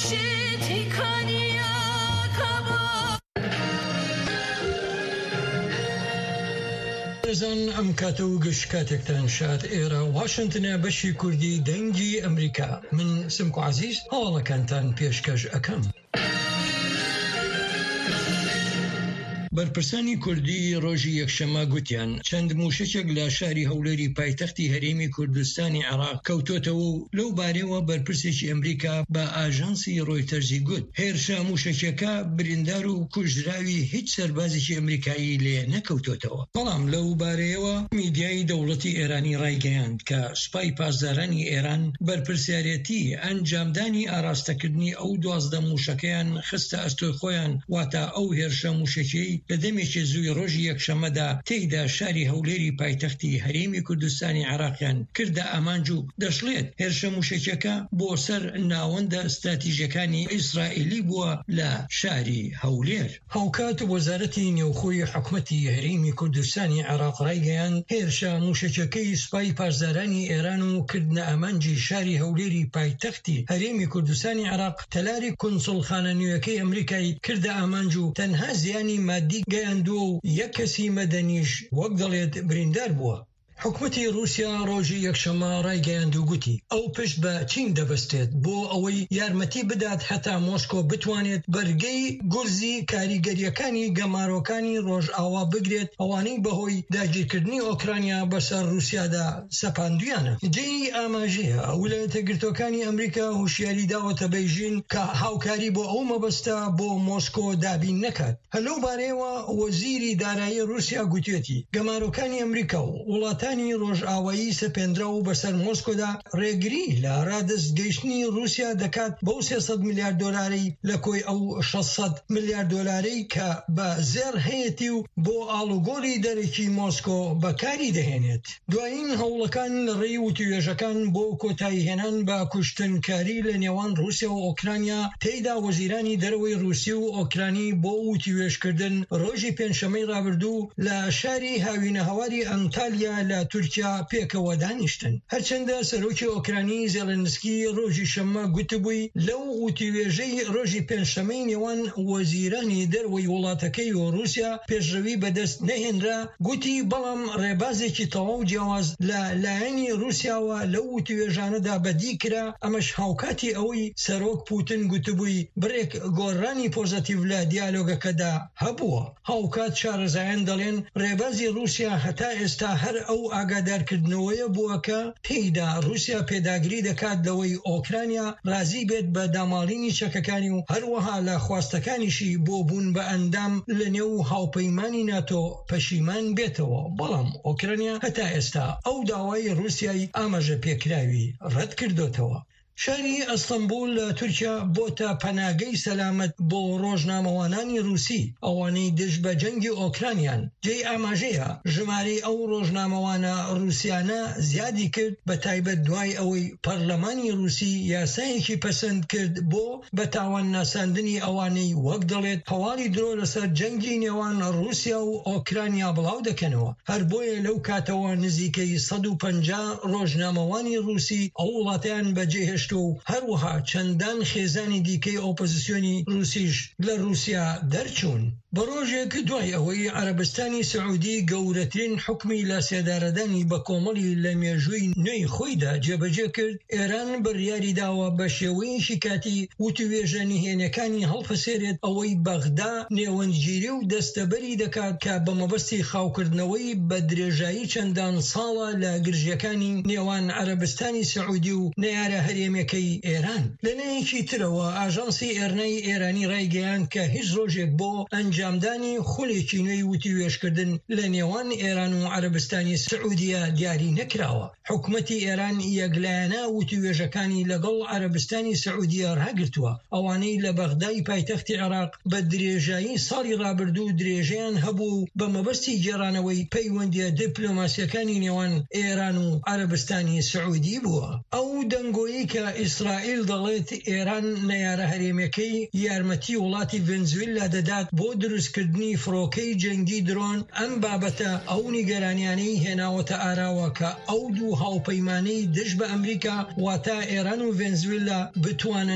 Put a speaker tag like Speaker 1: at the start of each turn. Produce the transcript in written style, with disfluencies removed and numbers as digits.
Speaker 1: زن ئەم کاتە و گشت کاتێکتان شاد ئێرە واشنتنە بەشی کوردی دەنگی ئەمریکا. من سمکو عزیز هەواڵەکانتان پێشکەش ئەەکەم. بەرپرسانی کوردی ڕۆژی یەکشەمە گوتیان چەند موشەچێک لە شاری هەولێری پایتەختی هەرێمی کوردستانی عێراق کەوتۆتەوە و لەو بارەوە بەرپرسێکی ئەمریکا بە ئاژانسی ڕۆیتەرزی گوت هێرشە موشەچەکە بریندار و کوژراوی هیچ سەربازێکی ئەمریکایی لێ نەکەوتۆتەوە. بەڵام لەو بارەیەوە میدیای دەوڵەتی ئێرانی ڕایگەیاند کە سوپای پاسدارانی ئێران بەرپرسیارەتی ئەنجامدانی ئاراستەکردنی ئەو 12 موشەکەیان خستە ئەستۆی خۆیان واتە ئەو هێرشە موشەکەی لە دەمێکی زووی ڕۆژی یەکشەمەدا تێیدا شاری هەولێری پایتەختی هەرێمی کوردستانی عێراقیان کردە ئامانج و دەشڵێت هێرشە موشەکەکە بۆ سەر ناوەندە استراتیژیەکانی ئیسرائیلی بووە لە شاری هەولێر. هاوکات وەزارەتی نێوخۆی حکومەتی هەرێمی کوردستانی عێراق ڕایگەیاند هێرشە موشەکەکەی سوپای پاسدارانی ئێران و کردنە ئامانجی شاری هەولێری پایتەختی هەرێمی کوردستانی عێراق تەلاری کۆنسڵخانە نوێیەکەی ئەمریکای کردە ئامانج و تەنها زیانی مادی گەیاندووە و یەک کەسی مەدەنیش وەک دەڵێت بریندار بووە. حکومەتی رووسیا ڕۆژی یەکشەمە ڕایگەیاند و گوتی ئەو پشت بە چین دەبەستێت بۆ ئەوەی یارمەتی بدات هەتا مۆسکۆ بتوانێت بەرگەی گورزی کاریگەریەکانی گەمارۆکانی ڕۆژئاوا بگرێت ئەوانەی بەهۆی داگیرکردنی ئۆکرانیا بەسەر رووسیادا سەپاندویانە. جێی ئاماژەیە ویلایەتە گرتوەکانی ئەمریکا هوشیاری داوەتە بەیژین کە هاوکاری بۆ ئەو مەبەستە بۆ مۆسکۆ دابین نەکات. هەلەو بارەیەوە وەزیری دارایی رووسیا گوتێتی گەمارۆکانی ئەمریکا و وڵاتانی ڕۆژئاوایی سەپێنرا و بەسەر مۆسکۆدا ڕێگری لە ڕادەستگەیشتنی رووسیا دەکات بەو 300 میلیارد دۆلاری لە کۆی ئەو 600 میلیارد دۆلارەی کە بە زێر هەیەتی و بۆ ئاڵوگۆڵی دەرەکی مۆسکۆ بەکاری دەهێنێت. دوایین هەوڵەکان لە ڕێی وتوێژەکان بۆ کۆتایی هێنان بە کوشتنکاری لە نێوان رووسیا و ئۆکرانیا تێیدا وەزیرانی دەرەوەی رووسی و ئۆکرانی بۆ وتوێژکردن ڕۆژی پێنجشەمەی ڕابردوو لە شاری هاوینە هەواری ئەنتالیا لە تورکیا پێکەوە دانیشتن. هەرچەندە سەرۆکی ئۆکرانی زێلەنسکی ڕۆژی شەممە گوتبووی لەو وتوێژەی ڕۆژی پێنجشەمەی نێوان وەزیرانی دەرەوەی وڵاتەکەی و رووسیا پێشڕەوی بەدەست نەهێنرا گوتی بەڵام ڕێبازێکی تەواو جیاواز لە لایەنی رووسیاوە لەو وتوێژانەدا بەدی کرا. ئەمەش هاوکاتی ئەوەی سەرۆک پوتین گوتبووی بڕێک گۆڕانی پۆزەتیڤ لە دیالۆگەکەدا هەبووە. هاوکات شارەزایان دەڵێن ڕێبازی رووسیا هەتا ئێستا هەر ئەو ئاگادارکردنەوەیە بووە کە تێیدا رووسیا پێداگری دەکات لەوەی ئۆکرانیا رازی بێت بە داماڵینی چەکەکانی و هەروەها لە خواستەکانیشی بۆ بوون بە ئەندام لە نێو هاوپەیمانی ناتۆ پەشیمان بێتەوە. بەڵام ئۆکرانیا هەتا ئێستا ئەو داوای رووسیای ئاماژە پێکراوی ڕەت کردوتەوە. شاری ئەستەمبول لە تورکیا بۆتە پەناگەی سەلامەت بۆ ڕۆژنامەوانانی رووسی ئەوانەی دژ بە جەنگی ئۆکرانیان. جێی ئاماژەیە ژمارەی ئەو ڕۆژنامەوانە رووسیانە زیادی کرد بە تایبەت دوای ئەوەی پەرلەمانی رووسی یاسایەکی پەسەند کرد بۆ بە تاوان ناساندنی ئەوانەی وەک دەڵێت هەواڵی درۆ لەسەر جەنگی نێوان رووسیا و ئۆکرانیا بڵاو دەکەنەوە. هەر بۆیە لەو کاتەوە نزیکەی 150 ڕۆژنامەوانی رووسی ئەو وڵاتیان بەجێهێشت و هەروەها چەندان خێزانی دیکەی ئۆپۆزیسیۆنی رووسیش لە رووسیا دەرچوون. بە ڕۆژێک دوای ئەوەی عەرەبستانی سعودی گەورەترین حکمی لە سێدارەدانی بە کۆمەڵی لە مێژووی نوێی خۆیدا جێبەجێ کرد ئێران بڕیاری داوە بە شێوەیەکی کاتی وتوێژە نهێنیەکانی هەڵفەسێرێت ئەوەی بەغدا نێوەندگیری و دەستەبەری دەکات کە بە مەبەستی خاوکردنەوەی بە درێژایی چەندان ساڵە لە گرژیەکانی نێوان عەرەبستانی سعودی و نەیارە هەرێمەکەی ئێران. لەلایەکی ترەوە ئاژانسی ئێرنای ئێرانی ڕایگەیاند کە هیچ ڕۆژێک بۆ ئەنجامدانی خولێکی نوێی وتوێژکردن لە نێوان ئێران و عەرەبستانی سعودیە دیاری نەکراوە. حکومەتی ئێران یەکلایەنە وتوێژەکانی لەگەڵ عەرەبستانی سعودیە ڕاگرتووە. ئەوانەی لە بەغدای پایتەختی عێراق بە درێژایی ساڵی ڕابردوو درێژەیان هەبوو بە مەبەستی گێڕانەوەی پەیوەندیە دیپلۆماسیەکانی نێوان ئێران و عەرەبستانی سعودی بووە. ئەو دەنگۆیی کە ئیسرائیل دەڵێت ئێران نەیارە هەرێمەکەی یارمەتی وڵاتی ڤێنزوێلا دەدات بۆ دروستکردنی فڕۆکەی جەنگی درۆن، ئەم بابەتە ئەو نیگەرانیانەی هێناوەتە ئاراوە کە ئەو دوو هاوپەیمانەی دژ بە ئەمریکا واتە ئێران و ڤێنزوێلا بتوانن